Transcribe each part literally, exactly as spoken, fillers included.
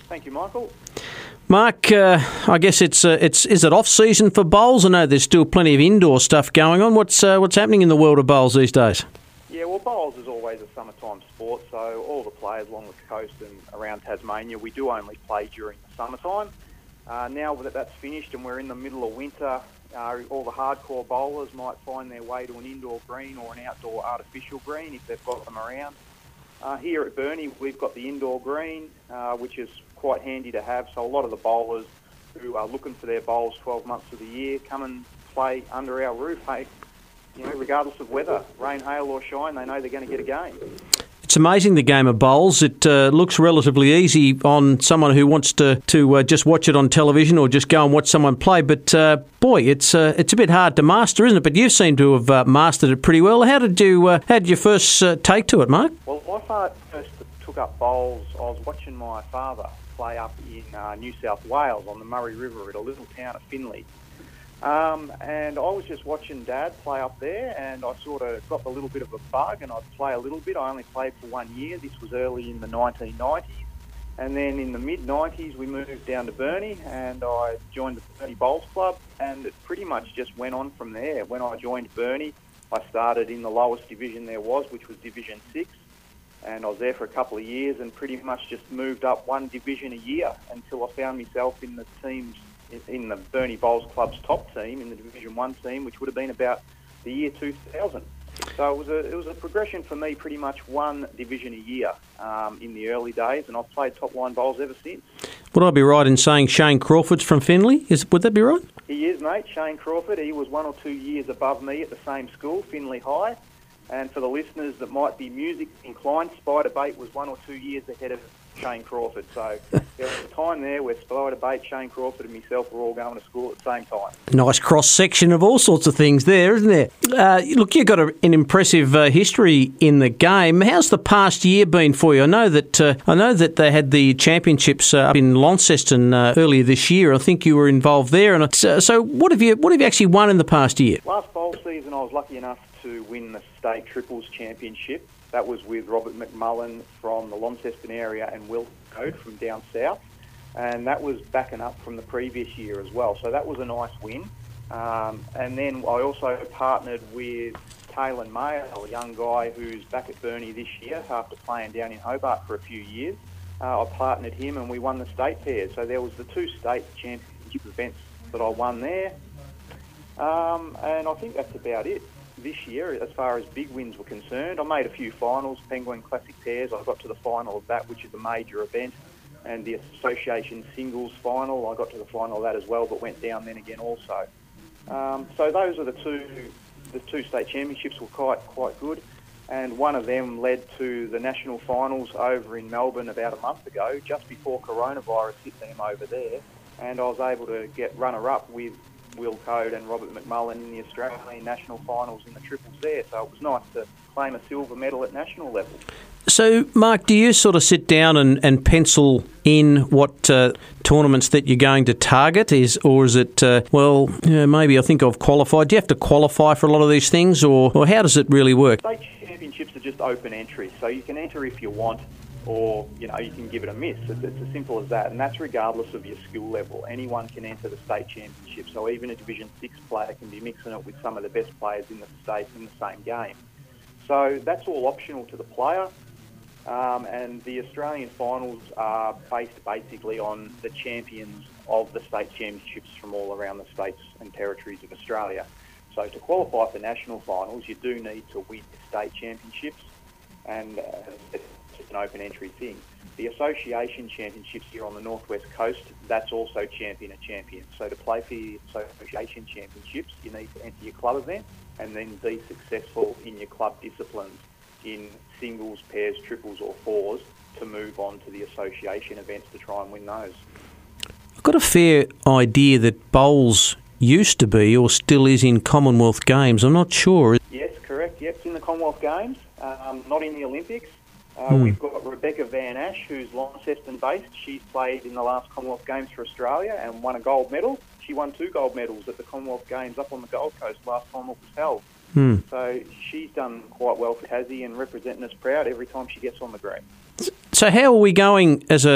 Thank you, Michael. Mark, uh, I guess it's uh, it's is it off season for bowls? I know there's still plenty of indoor stuff going on. What's uh, what's happening in the world of bowls these days? Yeah, well, bowls is always a summertime sport, so all the players along the coast and around Tasmania, we do only play during the summertime. Uh, now that that's finished and we're in the middle of winter, uh, all the hardcore bowlers might find their way to an indoor green or an outdoor artificial green if they've got them around. Uh, here at Burnie, we've got the indoor green, uh, which is quite handy to have. So a lot of the bowlers who are looking for their bowls twelve months of the year come and play under our roof. Hey, you know, regardless of weather, rain, hail or shine, they know they're going to get a game. It's amazing, the game of bowls. It uh, looks relatively easy on someone who wants to to uh, just watch it on television or just go and watch someone play. But uh, boy, it's uh, it's a bit hard to master, isn't it? But you seem to have uh, mastered it pretty well. How did you uh, how did you first uh, take to it, Mark? Well, when I first took up bowls, I was watching my father play up in uh, New South Wales on the Murray River at a little town of Finley. Um, and I was just watching Dad play up there, and I sort of got a little bit of a bug, and I'd play a little bit. I only played for one year. This was early in the nineteen nineties. And then in the mid nineties, we moved down to Burnie, and I joined the Burnie Bowls Club, and it pretty much just went on from there. When I joined Burnie, I started in the lowest division there was, which was Division six, and I was there for a couple of years and pretty much just moved up one division a year until I found myself in the teams in the Burnie Bowls Club's top team, in the Division one team, which would have been about the year two thousand. So it was a it was a progression for me, pretty much one division a year um, in the early days, and I've played top line bowls ever since. Would I be right in saying Shane Crawford's from Finley? Is would that be right? He is, mate. Shane Crawford. He was one or two years above me at the same school, Finley High. And for the listeners that might be music inclined, Spider Bait was one or two years ahead of Shane Crawford. So there was a time there where Spider Bait, Shane Crawford and myself were all going to school at the same time. Nice cross-section of all sorts of things there, isn't there? Uh, look, you've got a, an impressive uh, history in the game. How's the past year been for you? I know that uh, I know that they had the championships uh, up in Launceston uh, earlier this year. I think you were involved there. And uh, so what have you what have you actually won in the past year? Last bowl season I was lucky enough to win the State Triples Championship. That was with Robert McMullen from the Launceston area and Will Code from down south. And that was backing up from the previous year as well. So that was a nice win. Um, and then I also partnered with Taylor Mayo, a young guy who's back at Burnie this year after playing down in Hobart for a few years. Uh, I partnered him and we won the state pair. So there was the two state championship events that I won there. Um, and I think that's about it this year as far as big wins were concerned. I made a few finals, Penguin Classic pairs. I got to the final of that, which is a major event, and the association singles final. I got to the final of that as well, but went down then again also. Um, so those are the two. The two state championships were quite quite good, and one of them led to the national finals over in Melbourne about a month ago, just before coronavirus hit them over there, and I was able to get runner-up with Will Code and Robert McMullen in the Australian national finals in the triples there. So it was nice to claim a silver medal at national level. So, Mark, do you sort of sit down and, and pencil in what uh, tournaments that you're going to target, is, or is it, uh, well, you know, maybe I think I've qualified. Do you have to qualify for a lot of these things, or, or how does it really work? State championships are just open entry, so you can enter if you want, or, you know, you can give it a miss. It's, it's as simple as that, and that's regardless of your skill level. Anyone can enter the state championship, so even a Division six player can be mixing it with some of the best players in the state in the same game. So that's all optional to the player, um, and the Australian finals are based basically on the champions of the state championships from all around the states and territories of Australia. So to qualify for national finals, you do need to win the state championships, and uh, it's just an open entry thing. The association championships here on the northwest coast, that's also champion a champion. So to play for the association championships, you need to enter your club event and then be successful in your club disciplines in singles, pairs, triples or fours to move on to the association events to try and win those. I've got a fair idea that bowls used to be or still is in Commonwealth Games. I'm not sure. Yes, correct. Yep, it's in the Commonwealth Games, um, not in the Olympics. Uh, hmm. We've got Rebecca Van Ash, who's Launceston-based. She's played in the last Commonwealth Games for Australia and won a gold medal. She won two gold medals at the Commonwealth Games up on the Gold Coast last time it was held. Hmm. So she's done quite well for Tassie and representing us proud every time she gets on the green. So how are we going as a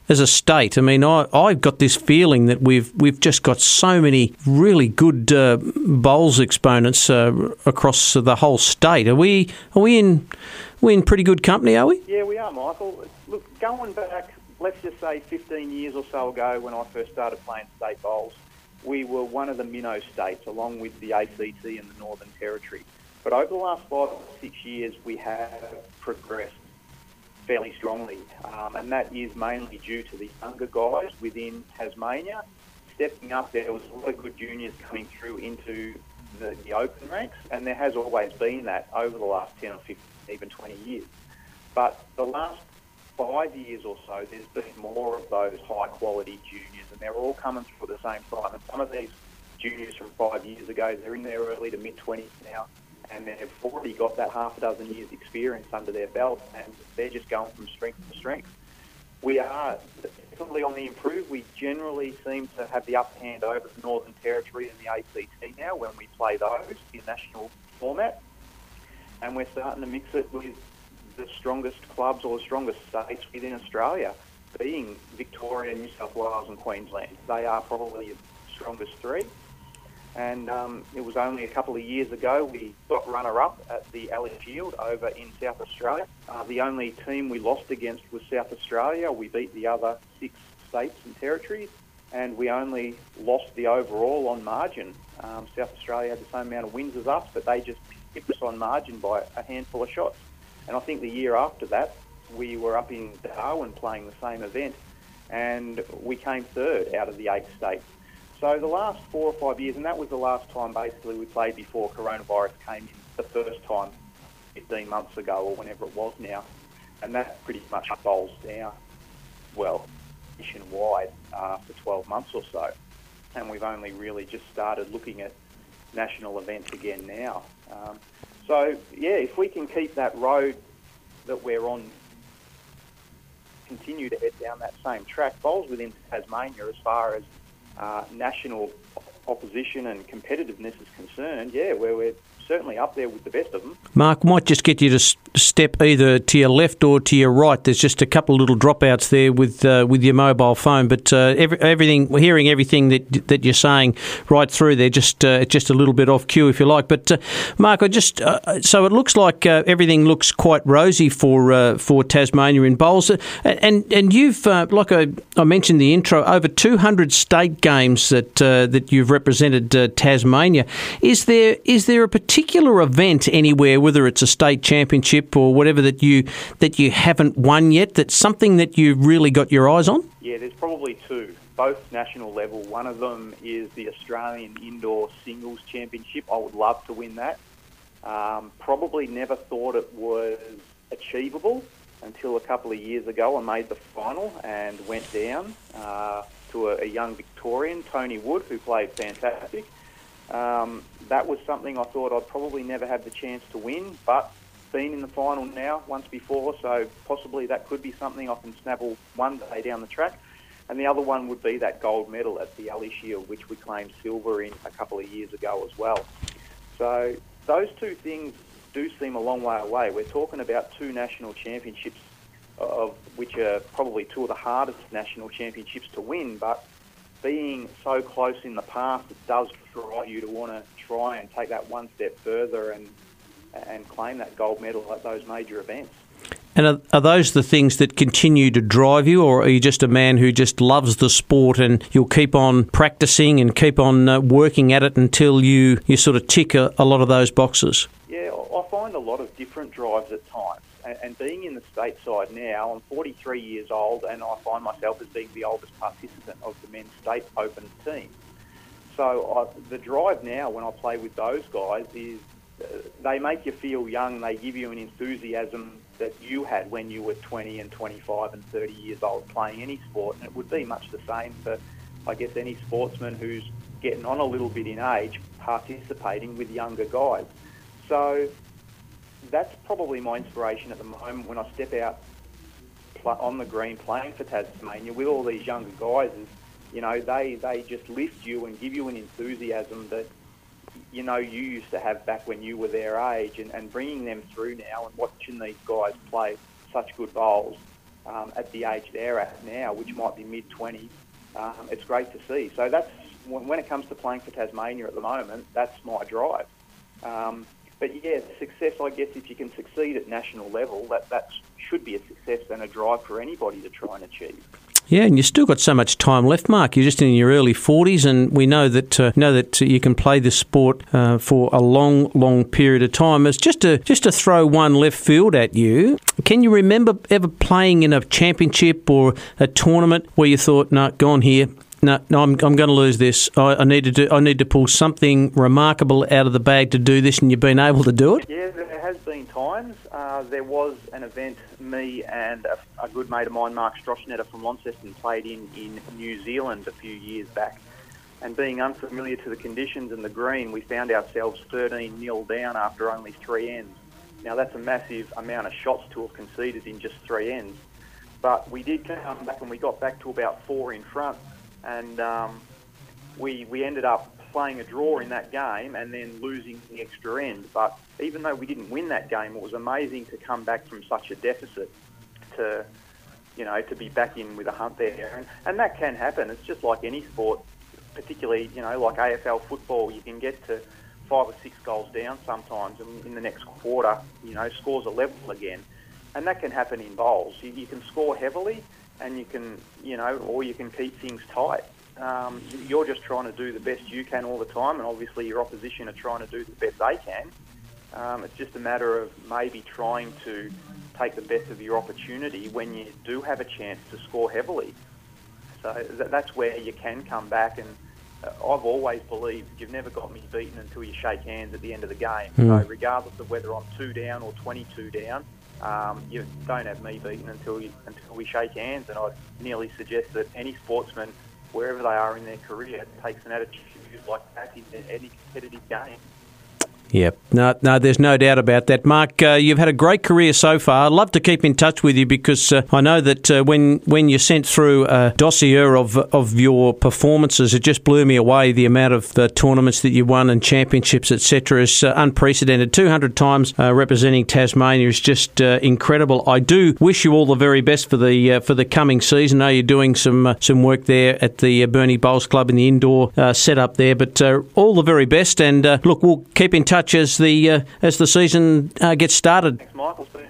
as a state? I mean, I, I've got this feeling that we've we've just got so many really good uh, bowls exponents uh, across the whole state. Are we are we in we in pretty good company? Are we? Yeah, we are, Michael. Look, going back, let's just say fifteen years or so ago, when I first started playing state bowls, we were one of the minnow states, along with the A C T and the Northern Territory. But over the last five or six years, we have progressed fairly strongly, um, and that is mainly due to the younger guys within Tasmania stepping up. There was a lot of good juniors coming through into the, the open ranks, and there has always been that over the last ten or fifteen, even twenty years. But the last five years or so, there's been more of those high-quality juniors, and they're all coming through at the same time. And some of these juniors from five years ago, they're in their early to mid-twenties now, and they've already got that half a dozen years' experience under their belt, and they're just going from strength to strength. We are definitely on the improve. We generally seem to have the upper hand over the Northern Territory and the A C T now when we play those in national format, and we're starting to mix it with the strongest clubs or the strongest states within Australia, being Victoria, New South Wales and Queensland. They are probably the strongest three. And um, it was only a couple of years ago we got runner-up at the Alice Shield over in South Australia. Uh, the only team we lost against was South Australia. We beat the other six states and territories, and we only lost the overall on margin. Um, South Australia had the same amount of wins as us, but they just pipped us on margin by a handful of shots. And I think the year after that, we were up in Darwin playing the same event, and we came third out of the eight states. So the last four or five years, and that was the last time basically we played before coronavirus came in the first time fifteen months ago or whenever it was now, and that pretty much bowls down, well, nationwide uh, for twelve months or so. And we've only really just started looking at national events again now. Um, so, yeah, if we can keep that road that we're on, continue to head down that same track, bowls within Tasmania as far as uh, national opposition and competitiveness is concerned, yeah, where we're certainly up there with the best of them. Mark, might just get you to s- step either to your left or to your right. There's just a couple of little dropouts there with uh, with your mobile phone, but uh, every, everything we're hearing everything that that you're saying right through there. Just uh, just a little bit off cue, if you like. But uh, Mark, I just uh, so it looks like uh, everything looks quite rosy for uh, for Tasmania in bowls, uh, and and you've uh, like I, I mentioned in the intro, over two hundred state games that uh, that you've represented uh, Tasmania. Is there is there a particular particular event anywhere, whether it's a state championship or whatever, that you that you haven't won yet, that's something that you've really got your eyes on? Yeah, there's probably two, both national level. One of them is the Australian Indoor Singles Championship. I would love to win that. Um, probably never thought it was achievable until a couple of years ago. I made the final and went down uh, to a, a young Victorian, Tony Wood, who played fantastic. Um, that was something I thought I'd probably never have the chance to win, but been in the final now once before, so possibly that could be something I can snabble one day down the track. And the other one would be that gold medal at the Alice Shield, which we claimed silver in a couple of years ago as well. So those two things do seem a long way away. We're talking about two national championships, of which are probably two of the hardest national championships to win, but being so close in the past, it does drive you to want to try and take that one step further and and claim that gold medal at those major events. And are, are those the things that continue to drive you, or are you just a man who just loves the sport and you'll keep on practicing and keep on uh, working at it until you, you sort of tick a, a lot of those boxes? Yeah, I find a lot of different drives at times. And being in the stateside now, I'm forty-three years old, and I find myself as being the oldest participant of the men's state open team. So I, the drive now when I play with those guys is uh, they make you feel young. They give you an enthusiasm that you had when you were twenty and twenty-five and thirty years old playing any sport. And it would be much the same for, I guess, any sportsman who's getting on a little bit in age, participating with younger guys. So that's probably my inspiration at the moment when I step out pl- on the green playing for Tasmania with all these younger guys. Is, you know, they, they just lift you and give you an enthusiasm that, you know, you used to have back when you were their age, and, and bringing them through now and watching these guys play such good bowls um, at the age they're at now, which might be mid-twenties. Um, it's great to see. So that's when it comes to playing for Tasmania at the moment, that's my drive. Um, but yeah, success, I guess, if you can succeed at national level, that, that should be a success and a drive for anybody to try and achieve. Yeah, and you've still got so much time left, Mark. You're just in your early forties, and we know that uh, know that you can play this sport uh, for a long, long period of time. It's just to just to throw one left field at you. Can you remember ever playing in a championship or a tournament where you thought, "No, gone here. No, no, I'm I'm going to lose this. I, I need to do. I need to pull something remarkable out of the bag to do this," and you've been able to do it? Yeah, there has been times. Uh, there was an event me and a, a good mate of mine, Mark Stroschnetter from Launceston, played in in New Zealand a few years back. And being unfamiliar to the conditions and the green, we found ourselves thirteen nil down after only three ends. Now, that's a massive amount of shots to have conceded in just three ends. But we did come back and we got back to about four in front. And um, we we ended up playing a draw in that game and then losing the extra end. But even though we didn't win that game, it was amazing to come back from such a deficit to, you know, to be back in with a hunt there. And, and that can happen. It's just like any sport, particularly, you know, like A F L football. You can get to five or six goals down sometimes, and in the next quarter, you know, scores are level again. And that can happen in bowls. You, you can score heavily, and you can, you know, or you can keep things tight. Um, you're just trying to do the best you can all the time, and obviously your opposition are trying to do the best they can. Um, it's just a matter of maybe trying to take the best of your opportunity when you do have a chance to score heavily. So th- that's where you can come back, and uh, I've always believed you've never got me beaten until you shake hands at the end of the game. Mm. So regardless of whether I'm two down or twenty-two down, Um, you don't have me beaten until you, until we shake hands, and I nearly suggest that any sportsman, wherever they are in their career, takes an attitude like that in any competitive game. Yep. No, no, there's no doubt about that. Mark, uh, you've had a great career so far. I'd love to keep in touch with you because uh, I know that uh, when when you sent through a dossier of of your performances, it just blew me away. The amount of the tournaments that you won and championships, et cetera, is uh, unprecedented. two hundred times uh, representing Tasmania is just uh, incredible. I do wish you all the very best for the uh, for the coming season. I know you're doing some uh, some work there at the uh, Burnie Bowls Club in the indoor uh, setup there, but uh, all the very best. And uh, look, we'll keep in touch as the uh, as the season uh, gets started. Thanks, Michael.